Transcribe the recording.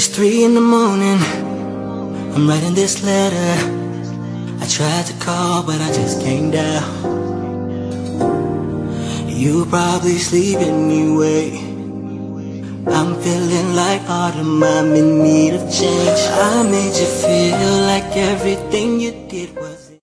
It's 3 in the morning, I'm writing this letter. I tried to call, but I just can't dial. You probably sleep anyway. I'm feeling like autumn, I'm in need of change. I made you feel like everything you did was